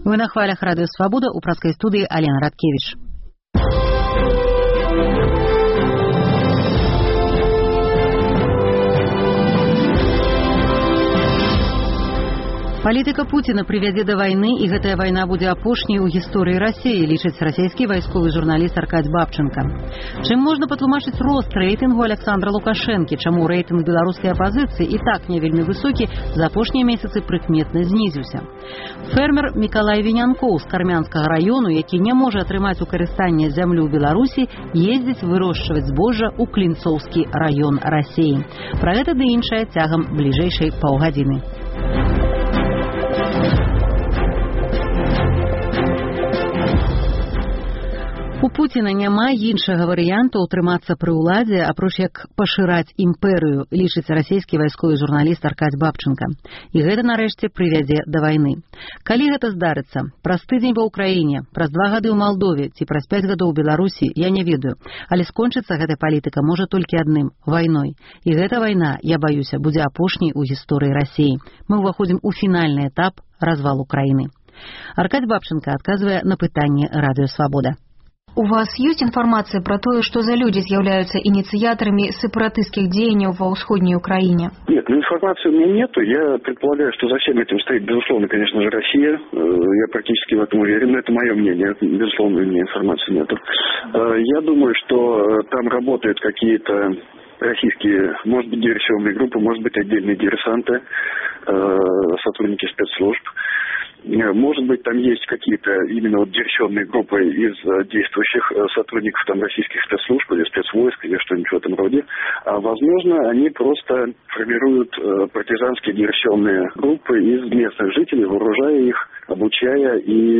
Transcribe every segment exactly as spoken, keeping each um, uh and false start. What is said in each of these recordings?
Вы на хвалях Радио Свобода, у прадской студии Алена Радкевич. Палітыка Пуціна прывядзе да вайны, і гэтая вайна будзе апошняй у гісторыі Расіі, лічыць расійскі вайсковы журналіст Аркадзь Бабченко. Чым можна патлумачыць рост рэйтынгу Александра Лукашэнкі, чаму рэйтынг беларускай апазіцыі і так не вельмі высокі, за апошнія месяцы прыкметна знізіўся. Фермер Мікалай Вінянкоў з Кармянскага раёну, які не можа атрымаць у карыстанне зямлю ў Беларусі, ездзіць вырошчваць збожжа ў Клінцоўскі раён Расіі. Пра гэта ды іншае цягам бліжэйшай паўгадзіны. У Пуціна няма іншага варыянту ўтрымацца пры ўладзе, апроч як пашыраць імперыю, лічыць расійскі вайсковы журналіст Аркадзь Бабченко. І гэта нарэшце прывядзе да вайны. Калі гэта здарыцца? Праз тыдзень ва ўкраіне, праз два гады ў Малдове ці праз пяць гадоў у Беларусі, я не ведаю. Але скончыцца гэта палітыка можа толькі адным – вайной. І гэта вайна, я баюся, будзе апошняй у гісторыі Расіі. Мы ўваходзім у фінальны этап развалу краіны. Аркадзь Бабченко адказвае на пытанне Радыё Свабода. У вас есть информация про то, что за люди являются инициаторами сепаратистских деяний во Всходней Украине? Нет, информации у меня нету. Я предполагаю, что за всем этим стоит, безусловно, конечно же, Россия. Я практически в этом уверен, но это мое мнение. Безусловно, у меня информации нету. Я думаю, что там работают какие-то российские, может быть, диверсионные группы, может быть, отдельные диверсанты, сотрудники спецслужб. Может быть, там есть какие-то именно вот диверсионные группы из действующих сотрудников там российских спецслужб или спецвойск или что-нибудь в этом роде. А возможно, они просто формируют партизанские диверсионные группы из местных жителей, вооружая их, обучая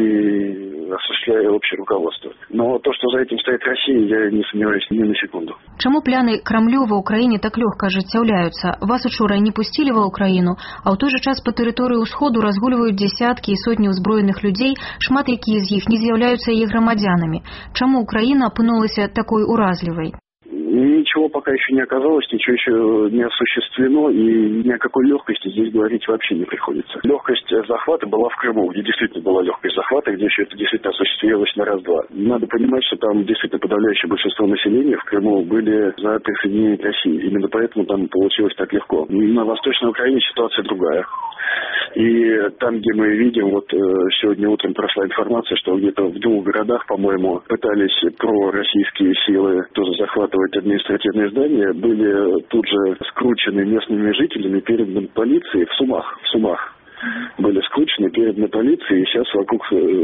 и осуществляя общее руководство. Но то, что за этим стоит Россия, я не сомневаюсь ни на секунду. Чему планы Кремлю в Украине так легко ажыццяўляюцца? Вас учора не пустили в Украину, а ў той же час по территории Усходу разгуливают десятки и сотни узброеных людей, шмат якія з іх не з'яўляюцца яе грамадзянамі. Чаму Украина апынулася такой уразлівай? Ничего пока еще не оказалось, ничего еще не осуществлено, и ни о какой легкости здесь говорить вообще не приходится. Легкость захвата была в Крыму, где действительно была легкость захвата, где еще это действительно осуществилось на раз-два. Надо понимать, что там действительно подавляющее большинство населения в Крыму были за присоединение к России. Именно поэтому там получилось так легко. На Восточной Украине ситуация другая. И там, где мы видим, вот сегодня утром прошла информация, что где-то в двух городах, по-моему, пытались пророссийские силы тоже захватывать административные здания, были тут же скручены местными жителями, переданы полиции в Сумах, в Сумах. Были скручены, переданы полиции, и сейчас вокруг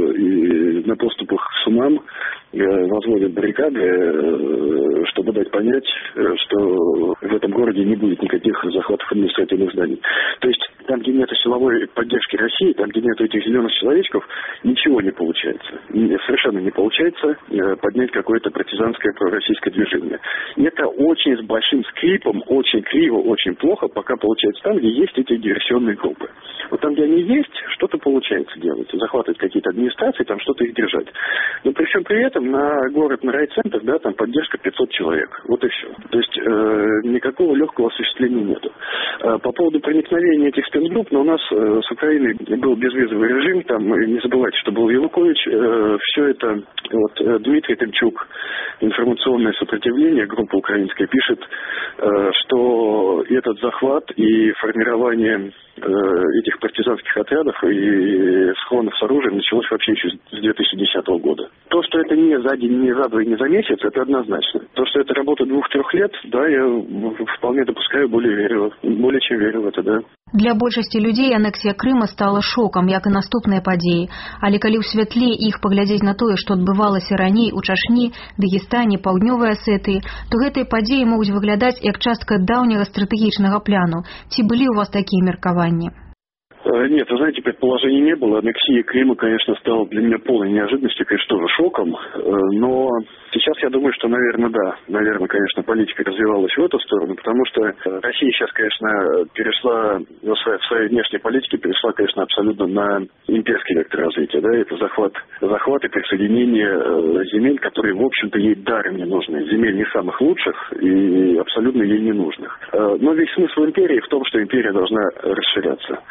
и на поступах к Сумам возводят баррикады, чтобы дать понять, что в этом городе не будет никаких захватов административных зданий. То есть там, где нет силовой поддержки России, там, где нет этих зеленых человечков, ничего не получается. Совершенно не получается поднять какое-то партизанское пророссийское движение. И это очень с большим скрипом, очень криво, очень плохо, пока получается там, где есть эти диверсионные группы. Вот там, где они есть, что-то получается делать. Захватывать какие-то администрации, там что-то их держать. Но при всем при этом на город, на райцентр, да, там поддержка пятьсот человек. Вот и все. То есть э, никакого легкого осуществления нету. Э, по поводу проникновения этих спецгрупп, но у нас э, с Украиной был безвизовый режим, там, не забывайте, что был Янукович, э, все это, вот э, Дмитрий Тымчук, информационное сопротивление, группа украинская, пишет, э, что этот захват и формирование этих партизанских отрядов и схронов с оружием началось вообще еще с две тысячи десятого года. То, что это не за день, не за два и не за месяц, это однозначно. То, что это работа двух-трех лет, да, я вполне допускаю, более верю, более чем верю в это, да. Для большасці людзей анексія Крыма стала шокам, як і наступныя падзеі. Але калі ў святле іх паглядзець на тое, што адбывалася раней у Чачні, Дагестане, Паўднёвай Асетыі, то гэтыя падзеі могуць выглядаць як частка даўняга стратэгічнага пляну. Ці былі ў вас такія меркаванні? Нет, вы знаете, предположений не было. Аннексия Крыма, конечно, стала для меня полной неожиданностью, конечно, тоже шоком. Но сейчас я думаю, что, наверное, да. Наверное, конечно, политика развивалась в эту сторону, потому что Россия сейчас, конечно, перешла в своей, в своей внешней политике, перешла, конечно, абсолютно на имперский вектор развития. Да? Это захват, захват и присоединение земель, которые, в общем-то, ей даром не нужны. Земель не самых лучших и абсолютно ей не нужных. Но весь смысл империи в том, что империя должна расширяться.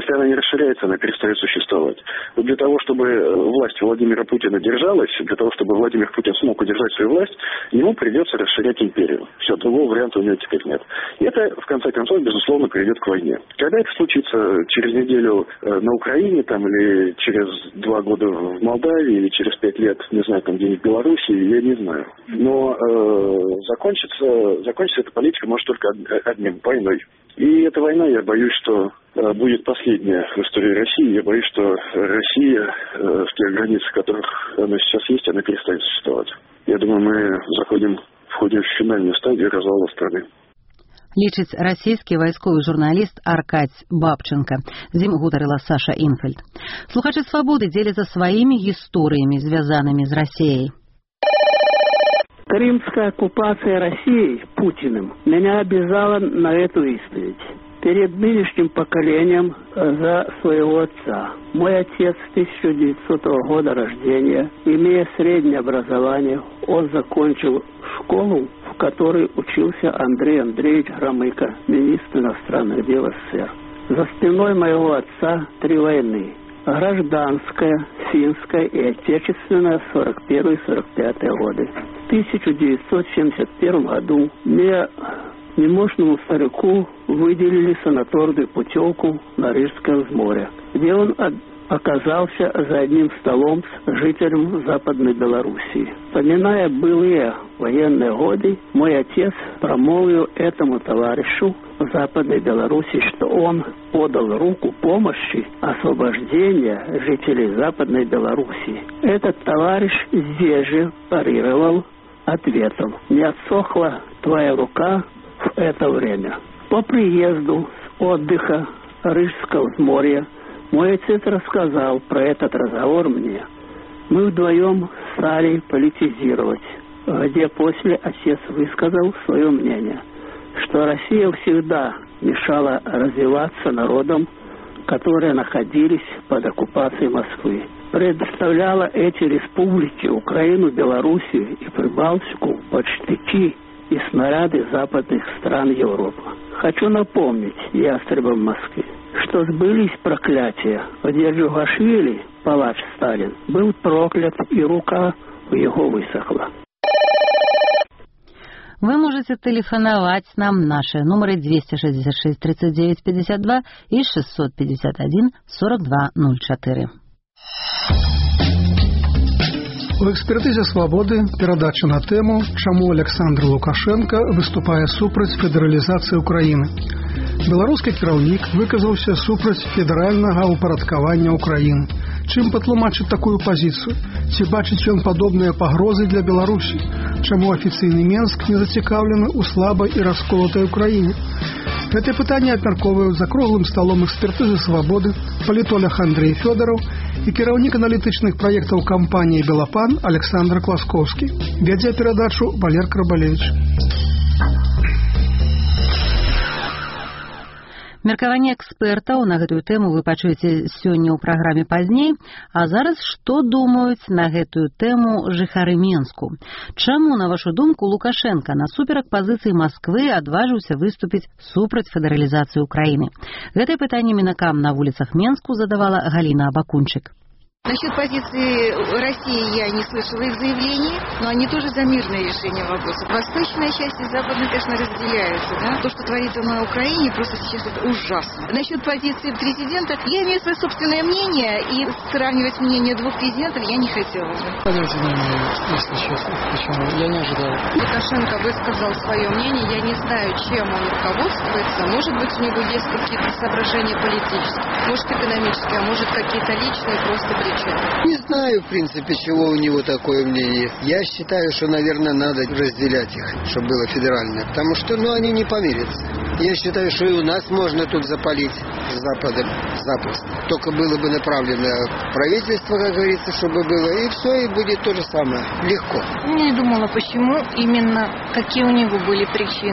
Если она не расширяется, она перестает существовать. Но для того, чтобы власть Владимира Путина держалась, для того, чтобы Владимир Путин смог удержать свою власть, ему придется расширять империю. Все, другого варианта у него теперь нет. И это, в конце концов, безусловно, приведет к войне. Когда это случится, через неделю на Украине, там, или через два года в Молдавии, или через пять лет, не знаю, там где-нибудь в Беларуси, я не знаю. Но э, закончится, закончится эта политика может только одним – войной. И эта война, я боюсь, что э, будет последняя в истории России. Я боюсь, что Россия э, в тех границах, в которых она сейчас есть, она перестанет существовать. Я думаю, мы заходим, входим в финальную стадию развала страны. Лічыць расійскі вайсковы журналіст Аркадзь Бабченко. З ім гутарыла Саша Інфельд. Слухачы «Свабоды» дзеляцца сваімі гісторыямі, звязанымі з Расіяй. Крымская оккупация России Путиным меня обязала на эту исповедь перед нынешним поколением за своего отца. Мой отец тысяча девятисотого года рождения, имея среднее образование, он закончил школу, в которой учился Андрей Андреевич Громыко, министр иностранных дел СССР. За спиной моего отца три войны. Гражданская, финская и отечественная сорок первый — сорок пятый годы. В тысяча девятьсот семьдесят первом году мне, немощному старику, выделили санаторную путевку на Рижское взморье, где он оказался за одним столом с жителем Западной Белоруссии. Вспоминая былые военные годы, мой отец промолвил этому товарищу в Западной Белоруссии, что он подал руку помощи освобождения жителей Западной Белоруссии. Этот товарищ здесь же парировал ответом: «Не отсохла твоя рука в это время». По приезду с отдыха Рижского взморья мой отец рассказал про этот разговор мне. Мы вдвоем стали политизировать, где после отец высказал свое мнение, что Россия всегда мешала развиваться народам, которые находились под оккупацией Москвы. Предоставляла эти республики, Украину, Белоруссию и Прибалтику, под штыки и снаряды западных стран Европы. Хочу напомнить ястребам Москвы, что сбылись проклятия, где Джугашвили, палач Сталин, был проклят, и рука его высохла. Вы можете телефоновать нам. Наши номеры двести шестьдесят шесть тридцать девять пятьдесят два и шестьсот пятьдесят один сорок два ноль четыре. У экспертызе «Свабоды» перадача на тэму «Чаму Александр Лукашенко выступае супраць федэралізацыі Украіны». Беларускі кіраўнік выказаўся супраць федэральнага ўпарадкавання ўкраіны. Чым патлумачыць такую пазіцыю? Ці бачыць ён падобныя пагрозы для Беларусі? Чаму афіцыйны Менск не зацікаўлены ў слабай і расколатай Украіне? Гэтае пытанне абмяркоўваюць за круглым сталом экспертызы «Свабоды» палітолог Андрей Фёдоров і кіраўнік аналітычных праектаў кампаніі «Белапан» Александр Класкоўскі. Вядзе перадачу Валер Крабалевич. Меркаванне экспертаў на гэтую тэму вы пачуеце сёння ў праграме пазней, а зараз што думаюць на гэтую тэму жыхары Менску? Чаму, на вашу думку, Лукашенко насуперак пазіцыі Масквы адважыўся выступіць супраць федэралізацыі Украіны? Гэтае пытанне мінакам на вуліцах Менску задавала Галина Абакунчык. Насчет позиции России я не слышала их заявлений, но они тоже за мирное решение вопроса. Восточная часть и западная, конечно, разделяются. Да? То, что творится на Украине, просто сейчас это ужасно. Насчет позиции президента, я имею свое собственное мнение, и сравнивать мнение двух президентов я не хотела бы. Понятия не имею, если честно. Почему? Я не ожидала. Лукашенко высказал свое мнение. Я не знаю, чем он руководствуется. Может быть, у него есть какие-то соображения политические, может, экономические, а может, какие-то личные, просто причины. Не знаю, в принципе, чего у него такое мнение. Я считаю, что, наверное, надо разделять их, чтобы было федеральное. Потому что, ну, они не помирятся. Я считаю, что и у нас можно тут запалить с Западом запросто. Только было бы направлено правительство, как говорится, чтобы было. И все, и будет то же самое. Легко. Я не думала, почему именно, какие у него были причины.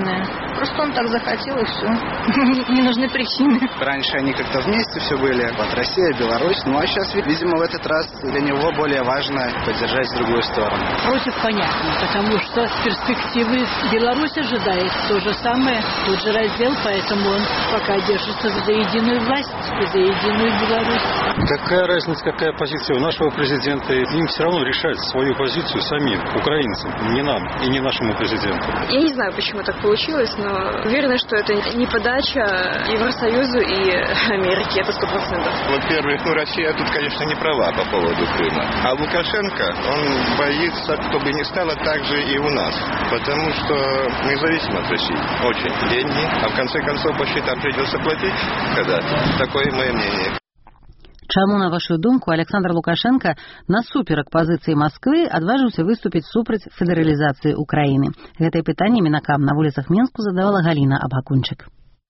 Просто он так захотел, и все. Не нужны причины. Раньше они как-то вместе все были. Вот Россия, Беларусь. Ну а сейчас, видимо, в этот раз для него более важно поддержать другую сторону. Против понятно, потому что с перспективы Беларусь ожидает то же самое, тот же раздел, поэтому он пока держится за единую власть, за единую Беларусь. Какая разница, какая позиция у нашего президента? Им все равно решать свою позицию самим, украинцам, не нам и не нашему президенту. Я не знаю, почему так получилось, но уверена, что это не подача Евросоюзу и Америки, это сто процентов. Во-первых, ну Россия тут, конечно, не права по поводу Крыма. А Лукашенко, он боится, кто бы ни стало, так же и у нас. Потому что мы зависим от России. Очень. Деньги. А в конце концов, по счетам придется платить когда-то. Такое мое мнение. Чаму, на вашу думку, Александр Лукашенко насуперак пазіцыі Масквы адважыўся выступіць супраць федэралізацыі Украіны? Гэтае пытанне мінакам на вуліцах Менску задавала Галіна Абакунчык.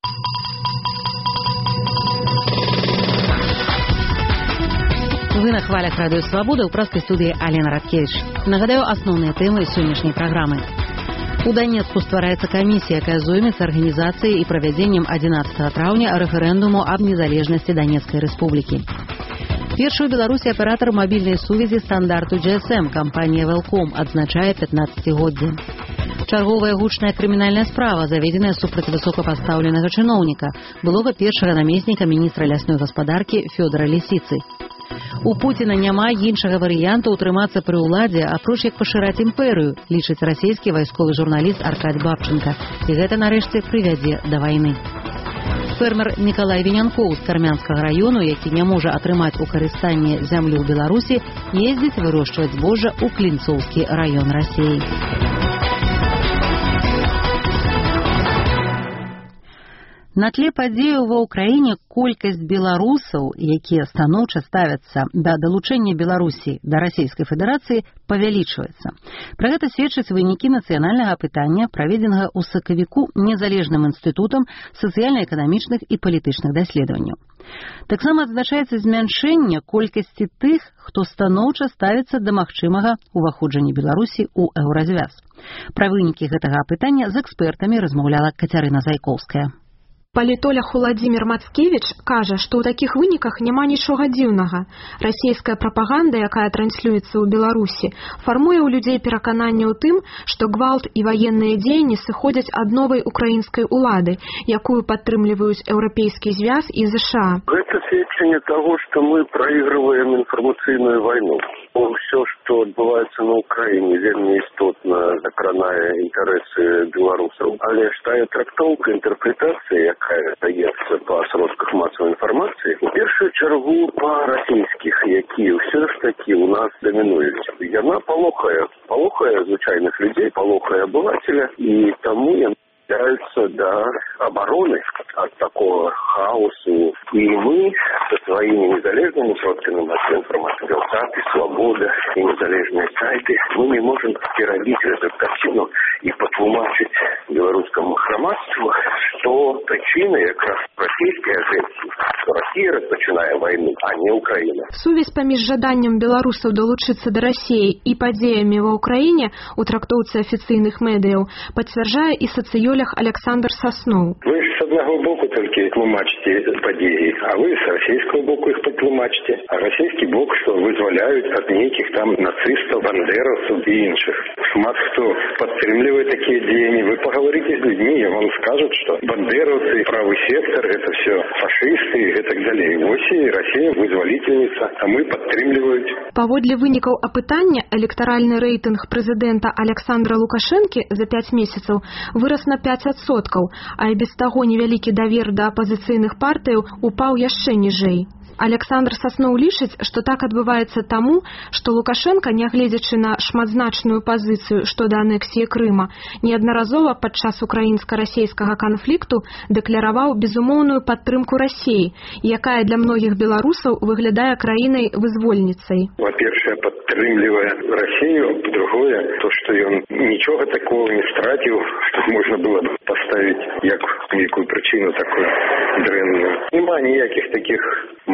Вы на хвалях радыё Свабода, ў праскай студыі Алена Радкевіч. Нагадаю асноўныя тэмы сённяшняй праграмы. У Донецку ствараецца камісія, якая зоймецца арганізацыяй і правядзеннем адзінаццатага траўня рэферэндуму аб незалежнасці Донецкай рэспублікі. Першы ў Беларусі аператар мабільнай сувязі стандарту джи эс эм, кампанія Велком, адзначае пятнаццацігоддзе. Чарговая гучная крымінальная справа, заведзеная супраць высокапастаўленага чыноўніка, былога першага намесніка міністра лясной гаспадаркі Фёдора Лісіцы. У Пуціна няма іншага варыянта ўтрымацца пры ўладзе, апроч як пашыраць імперыю, лічыць расійскі вайсковы журналіст Аркадь Бабченко. І гэта, нарэшце, прывядзе да вайны. Фермер Николай Венянкоў з Кармянскага раёну, які не можа атрымаць у карыстанне зямлю ў Беларусі, ездзіць вырошчваць збожжа ў Клінцоўскі раён Расіі. На тле падзеяў ва ўкраіне колькасць беларусаў, якія станоўча ставяцца да далучэння Беларусі да Расійскай Федэрацыі, павялічваецца. Пра гэта сведчаць вынікі нацыянальнага апытання, праведзенага ў сакавіку незалежным інстытутам сацыяльна-эканамічных і палітычных даследаванняў. Таксама адзначаецца змяншэнне колькасці тых, хто станоўча ставіцца да магчымага ўваходжання Беларусі ў еўразвяз. Пра вынікі гэтага апытання з экспертамі размаўляла Кацярына Зайкоўская. Палітолог Уладзімір Мацкевіч кажа, што ў такіх выніках няма нічога дзіўнага. Расійская прапаганда, якая транслюецца ў Беларусі, фармуе ў людзей перакананне ў тым, што гвалт і ваенныя дзеянні сыходзяць ад новай украінскай улады, якую падтрымліваюць Еўрапейскі звяз і ЗША. Гэта сведчанне таго, што мы праігрываем інфармацыйную вайну. Все, что отбываецца на Украине, вельмі істотна закранае інтарэсы беларусаў. Але ж тая трактоўка, інтэрпрэтацыя, якая даецца па сродках масавай інфармацыі, у першую чаргу па расійскіх, якія ўсё ж такі ў нас дамінуюць. Яна палохае, палохае звычайных людзей, палохае абывацеля, і таму яна стараются до обороны от такого хаосу. И мы со своими незалежными сродками массовой информации, Белсат и Свобода, и незалежные сайты, мы не можем перебить эту картину и потлумачить белорусскому громадству, что причина как раз российской агрессии, что Россия распочинает войну, а не Украина. Сувязь паміж жаданнем беларусаў далучыцца да Расіі і падзеямі ва ўкраіне у трактоўцы афіцыйных медыяў пацвярджае і сацыёлог Александр Сасноў. Вы ж с одного боку только тлумачите падеи, а вы с российского боку их потлумачите. А российский бок, что вызволяют от неких там нацистов, бандеровцев и інших. Шмат кто подтримливает такие деяния. Вы поговорите с людьми, и вам скажут, что бандеровцы, правый сектор, это все фашисты и так далее. Вось и Россия вызволительница, а мы подтримливают. Паводле вынікаў апытання, электаральны рэйтынг прэзідэнта Александра Лукашэнкі за пяць месяцаў вырас на пяць адсоткаў, а і без таго невялікі давер да апазіцыйных партыяў упаў яшчэ ніжэй. Александр Сасноў лічыць, што так адбываецца таму, што Лукашенко, нягледзячы на шматзначную пазіцыю што да анексіі Крыма, неаднаразова падчас украінска-расейскага канфлікту дэкляраваў безумоўную падтрымку Расіі, якая для многіх беларусаў выглядае краінай-вызвольніцай. Во-першае, падтрымлівае Расію, по-другое, то, што ён нічога такого не страціў, што можна было б паставіць як нейкую прычыну такую дрэнную. Нема ніякіх таких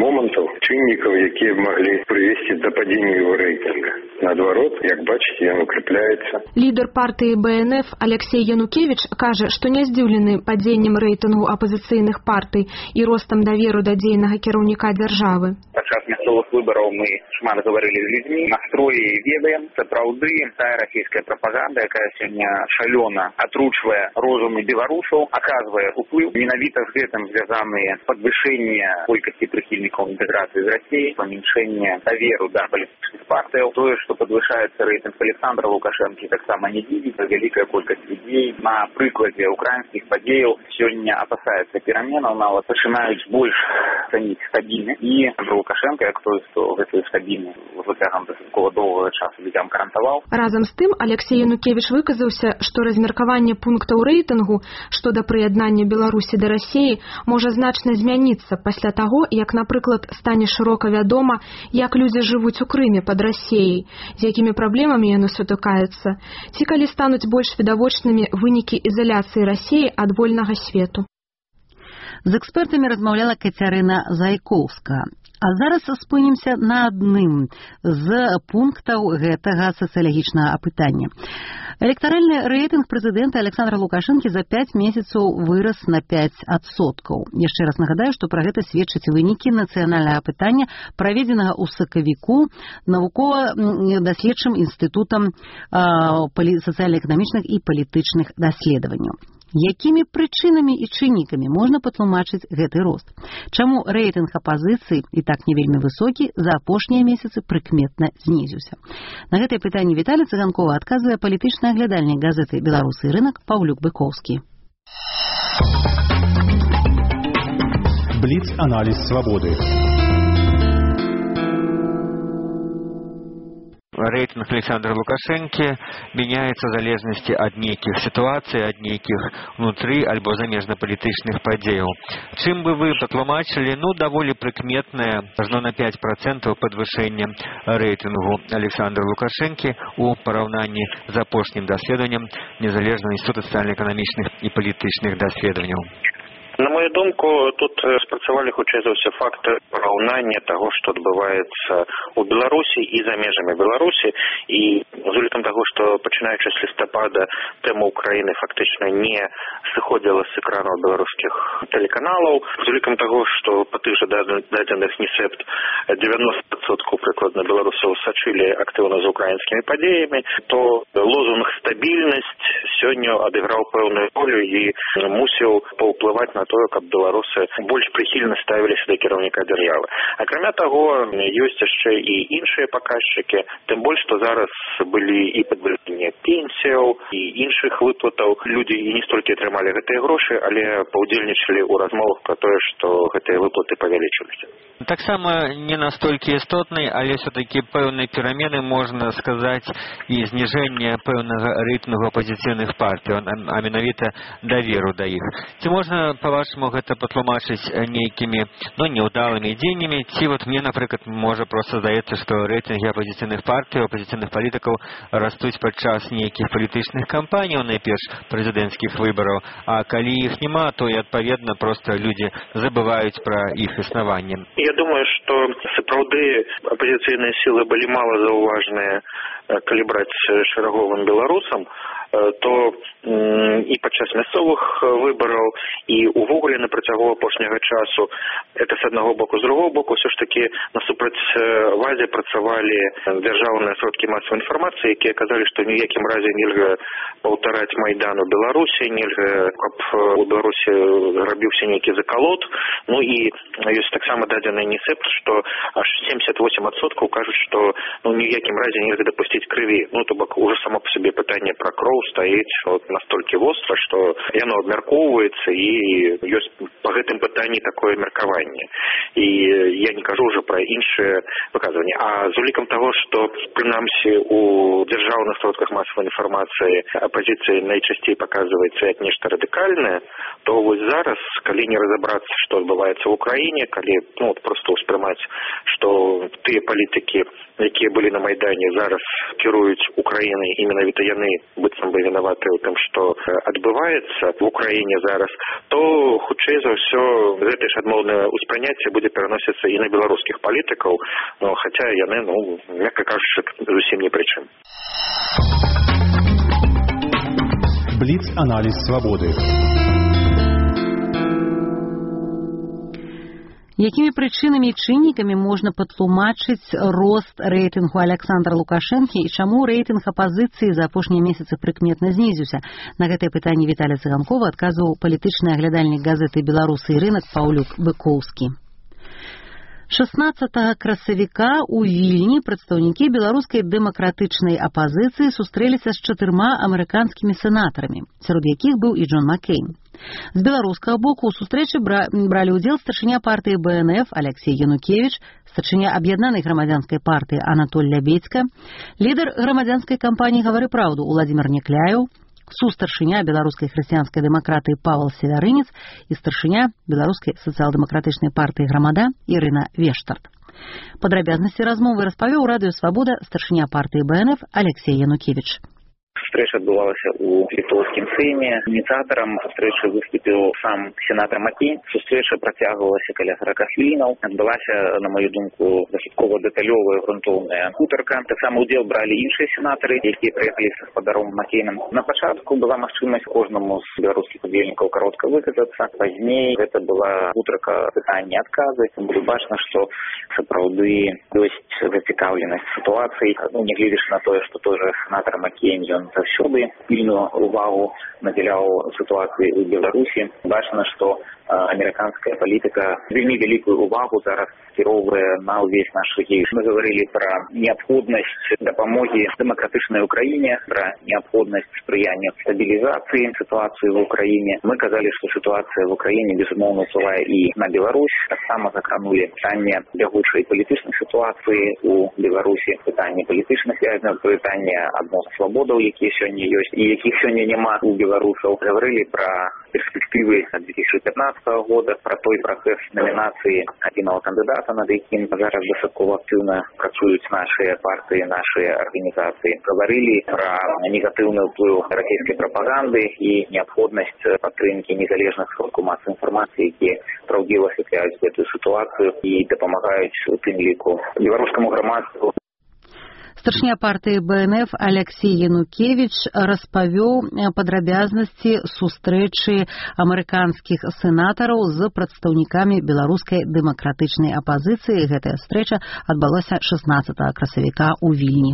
момантаў, чыннікаў, якія маглі прывесці да падзення яго рэйтынга. Наадварот, як бачыце, ён укрепляецца. Лідар партыі БНФ Алексей Янукевич кажа, што не здзіўлены падзеннем рэйтынгу апазіцыйных партый і ростам даверу да дзейнага кіраўніка дзяржавы. Падчас мясцовых выбараў мы шмат гаварылі з людзьмі, настроі ведаем, сапраўды тая расійская прапаганда, якая сёння шалёна атручвае розумы беларусаў, аказвае уплыў. Менавіта з гэтым звязаныя падвышэнне колькасці прыхільнікаў інтэграцыі з Расіяй, памяншэнне даверу да палітычных партыяў. Тое, што падвышаецца рэйтынг Александра Лукашэнкі, таксама не дзівіць. Вялікая колькасць людзей на прыкладзе украінскіх падзеяў сёння апасаецца пераменаў, нават пачынаюць больш цаніць стабільнасць. І Лукашенко, як той, хто гэтую стабільнасць працягам дастаткова доўгага часу людзям гарантаваў. Разам з тым, Алексей Янукевич выказаўся, што размеркаванне пунктаў рэйтынгу, што да прыяднання Беларусі да Расіі, можа значна змяніцца пасля таго, як, напрыклад, стане шырока вядома, як людзі жывуць у Крыме пад Расіяй, з якімі праблемамі яны сутыкаюцца, ці калі стануць больш відавочнымі вынікі ізаляцыі Расіі ад вольнага свету. З экспертамі размаўляла Кацярына Зайкоўская. А зараз спынімся на адным з пунктаў гэтага сацыялагічнага апытання. Электаральны рэйтынг прэзідэнта Александра Лукашэнкі за пяць месяцаў вырас на пяць адсоткаў. Яшчэ раз нагадаю, што пра гэта сведчаць вынікі нацыянальнага апытання, праведзенага ў сакавіку навукова-даследчым інстытутам сацыяльна-эканамічных і палітычных даследаванняў. Якімі прычынамі і чыннікамі можна патлумачыць гэты рост? Чаму рэйтынг апазіцыі і так не вельмі высокі за апошнія месяцы прыкметна знізіўся? На гэтае пытанне Віталій Цыганкова адказвае палітычны аглядальнік газеты «Беларусы і рынок» Паўлюк Быкоўскі. Бліц-аналіз свабоды. Рейтинг Александра Лукашенки меняется в залежности от неких ситуаций, от неких внутри альбо замежно-політичных подеяў. Чым бы вы патлумачылі, ну, даволі прыкметнае, ажно на пять процентов подвышение рейтингу Александра Лукашенки у параўнанні з апошнім даследаваннем Незалежного института социально-экономичных и политичных даследаванняў. На мою думку, тут спрацавалі хутчэй за ўсё факты параўнання таго, што адбываецца ў Беларусі і за межамі Беларусі, і з улікам таго, што пачынаючы з лістапада тэма Украіны фактычна не сыходзіла з экранаў беларускіх тэлеканалаў, з улікам таго, што па тых жа дадзеных НІСЭПТ дзевяноста адсоткаў прыкладна беларусаў сачылі актыўна за украінскімі падзеямі, то лозунг «стабільнасць» сёння адыграў пэўную ролю і мусіў паўплываць на тое, каб беларусы больш прыхільна ставіліся да кіраўніка дзяржавы. Акрамя таго, ёсць яшчэ і іншыя паказчыкі, тым больш, што зараз былі і падвышэнне пенсіяў, і іншых выплатаў. Людзі і не столькі атрымалі гэтыя грошы, але паўдзельнічалі ў размовах пра тое, што гэтыя выплаты павялічыліся. Таксама не настолькі істотнай, але все-таки пэўныя перамены, можна сказаць, і зніжэнне пэўнага рэйтынгу апазіцыйных партый, а менавіта даверу да іх. Ці можна, па-вашаму, гэта патлумачыць нейкімі, ну, неўдалымі дзеяннямі, ці вот мне, напрыклад, можа проста здаецца, што рэйтынгі апазіцыйных партый, апазіцыйных палітыкаў растуць падчас нейкіх палітычных кампаній, найперш прэзідэнцкіх выбараў, а калі іх няма, то і адпаведна проста людзі забываюць пра іх існаванне. Я думаю, што сапраўды апазіцыйныя сілы былі мала заўважныя, калі браць шэраговым беларусам, то і падчас мясцовых выбараў, і увогуле на працягу апошняга часу, это з аднаго боку, з другого боку, ўсё ж такі насупраць владзе працавалі дзяржаўныя сродкі масавай інфармацыі, якія казалі, што ніякім разе нельга паўтараць Майдан у Беларусі, нельга, каб у Беларусі рабіўся нейкі закалот. Ну і ёсць таксама дадзены НІСЭПТ, што аж семьдесят восемь адсоткаў кажуць, што ну ніякім разе нельга дапусціць крыві. Ну то бок уже само по сабе пытанне пра кроў стаіць вот настолькі востра, што яно абмяркоўваецца, і ёсць па гэтым пытанні такое меркаванне. І я не кажу ўжо пра іншыя выказванні. А з улікам таго, што прынамсі у дзяржаўных сродках масавай інфармацыі апазіцыя найчасцей паказваецца як нешта радыкальнае, то вось зараз, калі не разабрацца, што адбываецца ў Украіне, калі ну проста ўспрымаць, што тыя палітыкі, якія былі на Майдане, зараз кіруюць Украінай, і менавіта яны быццам бы вінаваты ў тым, што адбываецца в Украіне зараз, то хутчэй за ўсё гэтае ж адмоўнае ўспрыняцце будзе пераносіцца і на беларускіх палітыкаў, ну, хаця яны, ну, мякка кажучы, зусім не пры чым. Бліц-аналіз свабоды. Якімі прычынамі і чыннікамі можна патлумачыць рост рэйтынгу Александра Лукашэнкі і чаму рэйтынг апазіцыі за апошнія месяцы прыкметна знізіўся? На гэтае пытанне Віталій Цыганкова адказваў палітычны аглядальнік газеты «Беларусы і рынак» Паўлюк Быкоўскі. шаснаццатага красавіка ў Вільні прадстаўнікі беларускай дэмакратычнай апазіцыі сустрэліся з чатырма амерыканскімі сенатарамі, сярод якіх быў і Джон Маккейн. З беларускага боку ў сустрэчы бралі ўдзел старшыня партыі Бэ Эн Эф Алексей Янукевіч, старшыня аб'яднанай грамадзянскай партыі Анатоль Лябедзька, лідар грамадзянскай кампаніі «Гавары праўду» Уладзімір Някляеў, сустаршыня беларускай хрысціянскай дэмакратыі Павел Севярынец і старшыня беларускай сацыял-дэмакратычнай партыі «Грамада» Ірына Вештарт. Падрабязнасці размовы распавёў радыё «Свабода» старшыня партыі Бэ Эн Эф Алексей Янукевіч. Встреча адбывалася ў літоўскім сейме. Ініцыятарам встречы выступіў сам сенатор Маккейн. Встреча працягвалася каля сорок хвілінаў. Адбылася, на мою думку, дастаткова дэталёвая грунтоўная гутарка. Таксама ўдзел бралі іншыя сенатары, якія прыехалі з гаспадаром Маккейном. На пачатку была магчымасць кожнаму з беларускіх удзельнікаў каротка выказацца. Пазней гэта была гутарка пытанні-адказы. Было бачна, што сапраўды ёсць зацікаўленасць сітуацыі. Ну, не гледзячы на тое, што той жа сенатор Маккейн ён заўсёды пільную увагу надзяляў сітуацыі ў Беларусі. Бачна, што амерыканская палітыка вельмі вялікую увагу зараз кіроўвае на ўвесь наш рэгіён. Мы гаварылі пра неабходнасць дапамогі дэмакратычнай Украіне, пра неабходнасць спрыяння стабілізацыі сітуацыі в Украіне. Мы казалі, што сітуацыя в Украіне безумоўна ўплывае і на Беларусь. Таксама закранулі пытанне бягучай палітычнай сітуацыі у Беларусі, пытанне палітычных вязняў, пытанне адносін свабодаў, якія сёння ёсць і якіх сёння няма у беларусаў. Гаварылі пра перспектывы две тысячи пятнадцатого года, пра той працэс намінацыі адзінага кандыдата, над якім зараз дастаткова актыўна працуюць нашыя партыі, нашыя арганізацыі. Гаварылі пра негатыўны ўплыў расійскай прапаганды і неабходнасць падтрымкі незалежных сродкаў масавай інфармацыі, якія праўдзіва асвятляюць гэтую сітуацыю і дапамагаюць у тым ліку беларускаму грамадству. Старшыня партыі Бэ Эн Эф Алексей Янукевіч распавёў падрабязнасці сустрэчы амерыканскіх сенатараў з прадстаўнікамі беларускай дэмакратычнай апазіцыі. Гэтая встреча адбылася шаснаццатага красавіка ў Вільні.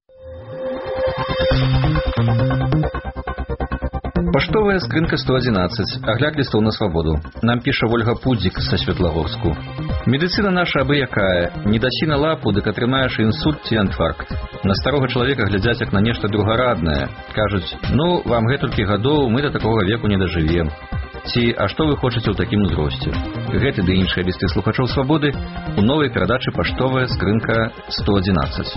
Паштовая скрынка сто одиннадцать. Агляд лістоў на свабоду. Нам піша Ольга Пудзік са Светлагорску. Медыцына наша абы якая. Не дасі на лапу, дык атрымаеш інсульт ці інфаркт. На старога чалавека глядзяць як на нешта другараднае. Кажуць, ну, вам гэтулькі гадоў, мы да такога веку не дажывем. Ці, а што вы хочаце ў такім узросце? Гэты ды іншыя лісты слухачоў свабоды у новай перадачы «Паштовая скрынка сто одиннадцать».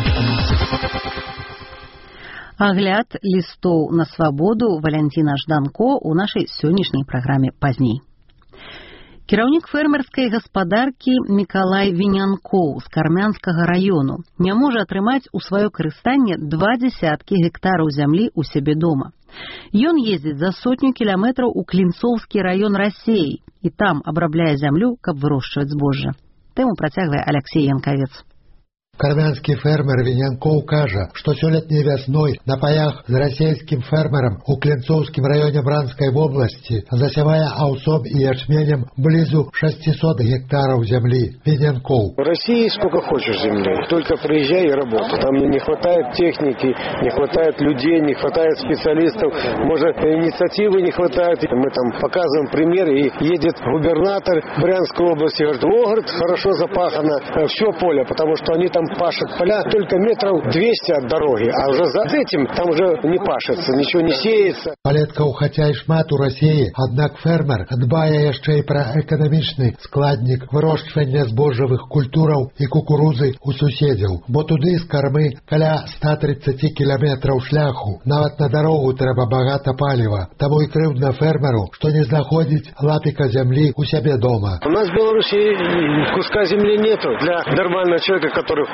Агляд лістоў на свабоду Валянціна Жданко ў нашай сённяшняй праграме пазней. Кіраўнік фермерскай гаспадаркі Мікалай Вінянкоў з Кармянскага раёну не можа атрымаць у сваё карыстанне два дзесяткі гектараў зямлі ў сябе дома. Ён ездзіць за сотню кіламетраў у Клінцоўскі раён Расіі і там абрабляе зямлю, каб вырошчваць збожжа. Тэму працягвае Алексей Янкавец. Кармянскі фермер Вінянкоў кажа, што сёлетняй вясной на паях з расійскім фермерам у Клінцоўскім раёне Бранскай вобласці засявае аўсом і ячменем близу шестьсот гектаров земли. Винянков. В России сколько хочешь земли, только приезжай и работай. Там не хватает техники, не хватает людей, не хватает специалистов, может, инициативы не хватает. Мы там показываем пример, и едет губернатор Брянской области, говорит, о, говорит, хорошо запахано все поле, потому что они там пашут поля только метров двести от дороги, а уже за этим там уже не пашется, ничего не сеется. Палеткаў хаця і шмат у России, аднак фермер дбае яшчэ і пра эканамічны складнік вырошчвання збожжавых культураў і кукурузы у суседзяў, бо туды з кармы каля ста тридцати кіламетраў шляху. Нават на дарогу трэба багата паліва, таму і крыўдна фермеру, што не знаходзіць лапіка зямлі у сябе дома. У нас в Беларуси куска земли нету для нормального человека, который хочет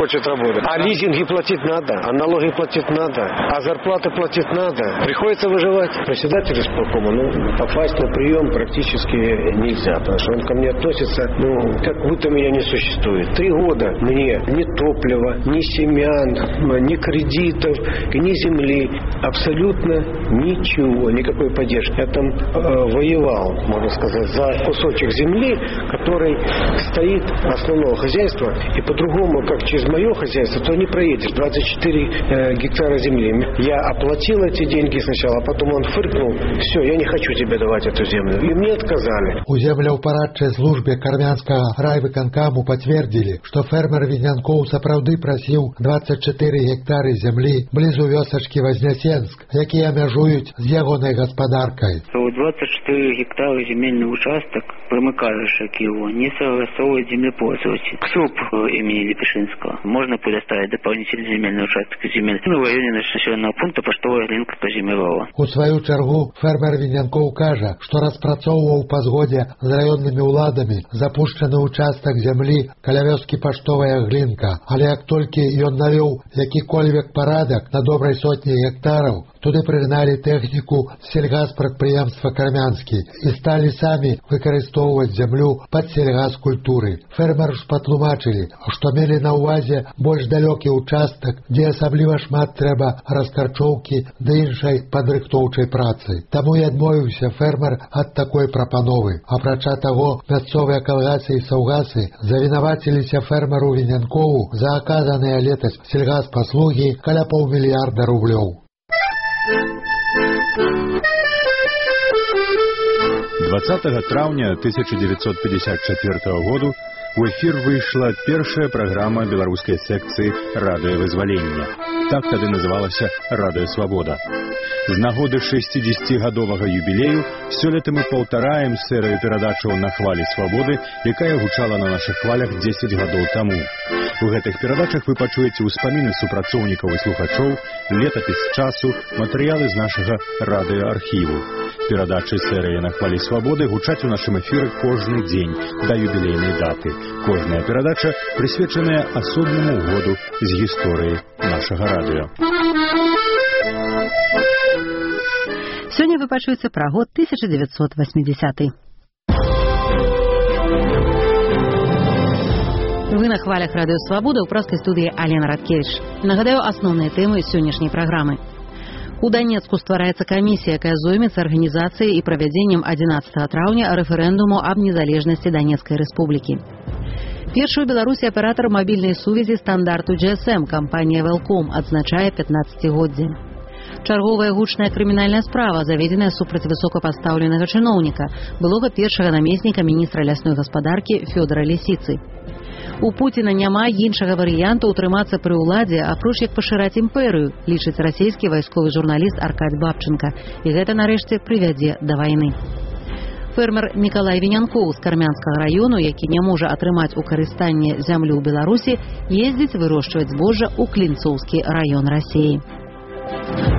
хочет работать. А лизинги платить надо, а налоги платить надо, а зарплаты платить надо. Приходится выживать. Председатель исполкома, ну, попасть на прием практически нельзя, потому что он ко мне относится, ну, как будто меня не существует. Три года мне ни топлива, ни семян, ни кредитов, ни земли, абсолютно ничего, никакой поддержки. Я там э, воевал, можно сказать, за кусочек земли, который стоит основного хозяйства, и по-другому, как через мое хозяйство, то не проедешь. двадцать четыре э, гектара земли. Я оплатил эти деньги сначала, а потом он фыркнул: все, я не хочу тебе давать эту землю. И мне отказали. У землеўпарадчай службе кармянскага райвыканкаму пацвердзілі, што фермер Вінянкоў сапраўды прасіў двадцать четыре гектары зямлі блізу вёсачкі Вознесенск, якія мяжуюць з ягонай гаспадаркай. двадцать четыре гектара земельный участок, примыкающий к его, не согласовывает землепользователь. КСУП имени Лепешинского. Можно предоставить дополнительный земельный участок земель в районе населенного пункта поштовая рынка Казимирова. У сваю чаргу фермер Вінянкоў кажа, што распрацоўваў па згодзе з раённымі ўладамі запушчаны участак зямлі каля вёскі Паштовая Глінка, але як толькі ён навёў які-кольвек парадак на добрай сотні гектараў, туды прыгналі тэхніку з сельгаспрадпрыемства Кармянскі і сталі самі выкарыстоўваць зямлю пад сельгаскультуры. Фермеру ж патлумачылі, што мелі на ўвазе больш далёкі участак, дзе асабліва шмат трэба раскарчоўкі ды іншай падрыхтоўчай працы. Таму і адмовіўся фермер ад такой прапановы. Апрача таго, мясцовыя калгасы і саўгасы завінаваціліся фермеру Вінянкову за аказаныя летась сельгаспаслугі каля паўмільярда рублёў. двадцатого траўня тысяча девятьсот пятьдесят четвёртого году у эфир выйшла першая праграма беларускай секцыі радыёвызвалення. Так тады называлася «Радыё Свабода». З нагоды шэсцідзесяцігадовага юбілею сёлета мы паўтараем серыю перадачаў на хвалі свабоды, якая гучала на нашых хвалях дзесяць гадоў таму. У гэтых перадачах вы пачуеце ўспаміны супрацоўнікаў і слухачоў, летапіс часу, матэрыялы з нашага радыёархіву. Перадачы серыі на хвалі свабоды гучаць у нашым эфіры кожны дзень да юбілейнай даты. Кожная перадача прысвечаная асобнаму году з гісторыі нашага радыё. Сёння вы пачуеце пра год тысяча девятьсот восьмидесятый. Вы на хвалях радыё Свабода ў праскай студыі Алена Радкевіч. Нагадаю асноўныя тэмы сённяшняй праграмы. У Данецку ствараецца камісія, якая зоймецца арганізацыяй і правядзеннем адзінаццатага траўня рэферэндуму аб незалежнасці Данецкай рэспублікі. Першы ў Беларусі аператар мабільнай сувязі стандарту джи эс эм кампанія Велком адзначае пятнаццацігоддзе. Чарговая гучная крымінальная справа, заведзеная супраць высокапастаўленага чыноўніка, былога першага намесніка міністра лясной гаспадаркі Фёдора Лісіцы. У Пуціна няма іншага варыянту ўтрымацца пры ўладзе, апроч як пашыраць імперыю, лічыць расійскі вайсковы журналіст Аркадь Бабченко, і гэта нарэшце прывядзе да вайны. Фермер Мікалай Вінянкоў з Кармянскага раёну, які не можа атрымаць у карыстанне зямлю ў Беларусі, ездзіць вырошчваць збожжа ў Клінцоўскі раён Расіі.